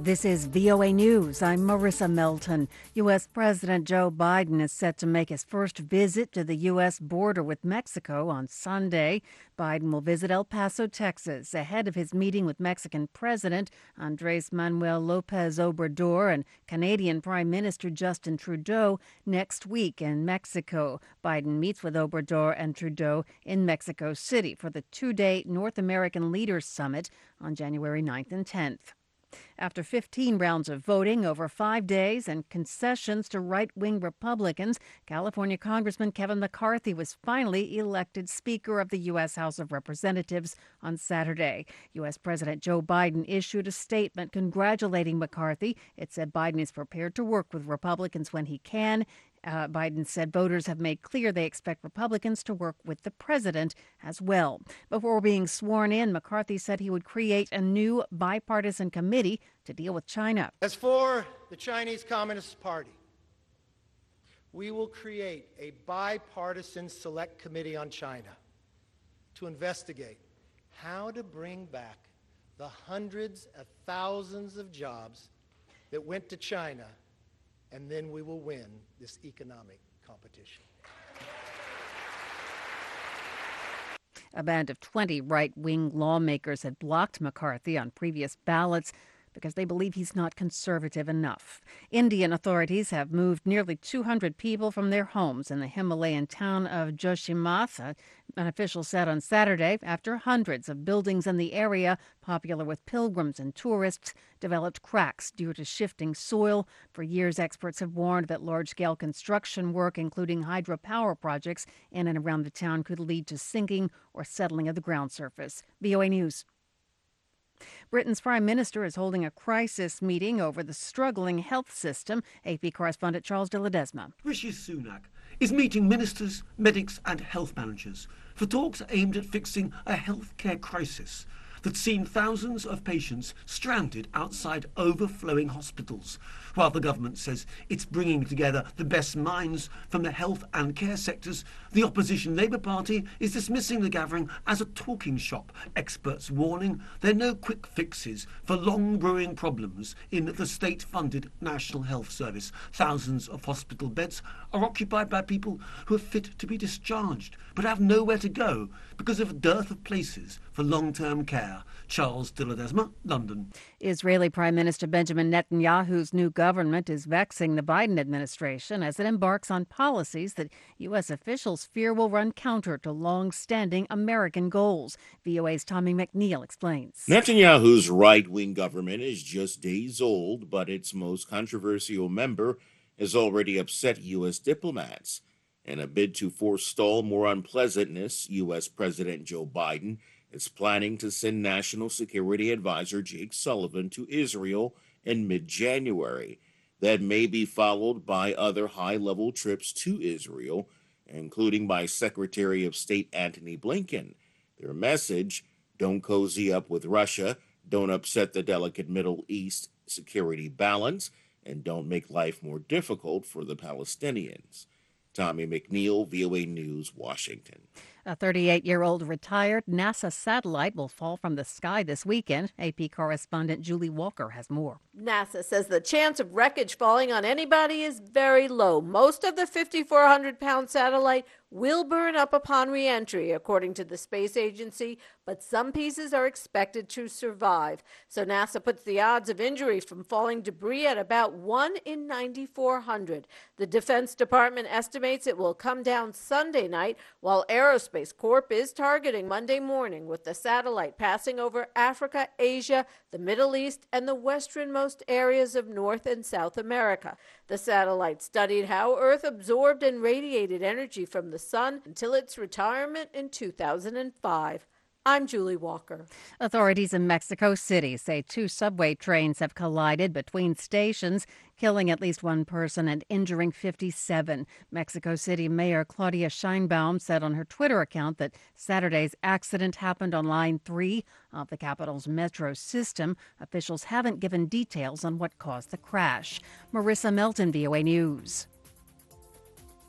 This is VOA News. I'm Marissa Melton. U.S. President Joe Biden is set to make his first visit to the U.S. border with Mexico on Sunday. Biden will visit El Paso, Texas, ahead of his meeting with Mexican President Andrés Manuel López Obrador and Canadian Prime Minister Justin Trudeau next week in Mexico. Biden meets with Obrador and Trudeau in Mexico City for the two-day North American Leaders Summit on January 9th and 10th. After 15 rounds of voting over 5 days and concessions to right-wing Republicans, California Congressman Kevin McCarthy was finally elected Speaker of the U.S. House of Representatives on Saturday. U.S. President Joe Biden issued a statement congratulating McCarthy. It said Biden is prepared to work with Republicans when he can. Biden said voters have made clear they expect Republicans to work with the president as well. Before being sworn in, McCarthy said he would create a new bipartisan committee to deal with China. As for the Chinese Communist Party, we will create a bipartisan select committee on China to investigate how to bring back the hundreds of thousands of jobs that went to China, and then we will win this economic competition. A band of 20 right-wing lawmakers had blocked McCarthy on previous ballots because they believe he's not conservative enough. Indian authorities have moved nearly 200 people from their homes in the Himalayan town of Joshimath, an official said on Saturday, after hundreds of buildings in the area, popular with pilgrims and tourists, developed cracks due to shifting soil. For years, experts have warned that large-scale construction work, including hydropower projects in and around the town, could lead to sinking or settling of the ground surface. VOA News. Britain's Prime Minister is holding a crisis meeting over the struggling health system. AP correspondent Charles de Ledesma. Rishi Sunak is meeting ministers, medics and health managers for talks aimed at fixing a healthcare crisis that's seen thousands of patients stranded outside overflowing hospitals. While the government says it's bringing together the best minds from the health and care sectors, the opposition Labour Party is dismissing the gathering as a talking shop. Experts warning there are no quick fixes for long-brewing problems in the state-funded National Health Service. Thousands of hospital beds are occupied by people who are fit to be discharged but have nowhere to go because of a dearth of places for long-term care. Charles de Ledesma, London. Israeli Prime Minister Benjamin Netanyahu's new government is vexing the Biden administration as it embarks on policies that U.S. officials fear will run counter to long-standing American goals. VOA's Tommy McNeil explains. Netanyahu's right-wing government is just days old, but its most controversial member has already upset U.S. diplomats. In a bid to forestall more unpleasantness, U.S. President Joe Biden is planning to send National Security Advisor Jake Sullivan to Israel in mid-January. That may be followed by other high-level trips to Israel, including by Secretary of State Antony Blinken. Their message: don't cozy up with Russia, don't upset the delicate Middle East security balance, and don't make life more difficult for the Palestinians. Tommy McNeil, VOA News, Washington. A 38-year-old retired NASA satellite will fall from the sky this weekend. AP correspondent Julie Walker has more. NASA says the chance of wreckage falling on anybody is very low. Most of the 5,400-pound satellite will burn up upon re-entry, according to the space agency, but some pieces are expected to survive. So NASA puts the odds of injury from falling debris at about 1 in 9,400. The Defense Department estimates it will come down Sunday night, while Aerospace Corp is targeting Monday morning, with the satellite passing over Africa, Asia, the Middle East, and the westernmost areas of North and South America. The satellite studied how Earth absorbed and radiated energy from the sun until its retirement in 2005. I'm Julie Walker. Authorities in Mexico City say 2 subway trains have collided between stations, killing at least 1 person and injuring 57. Mexico City Mayor Claudia Sheinbaum said on her Twitter account that Saturday's accident happened on Line 3 of the capital's metro system. Officials haven't given details on what caused the crash. Marissa Melton, VOA News.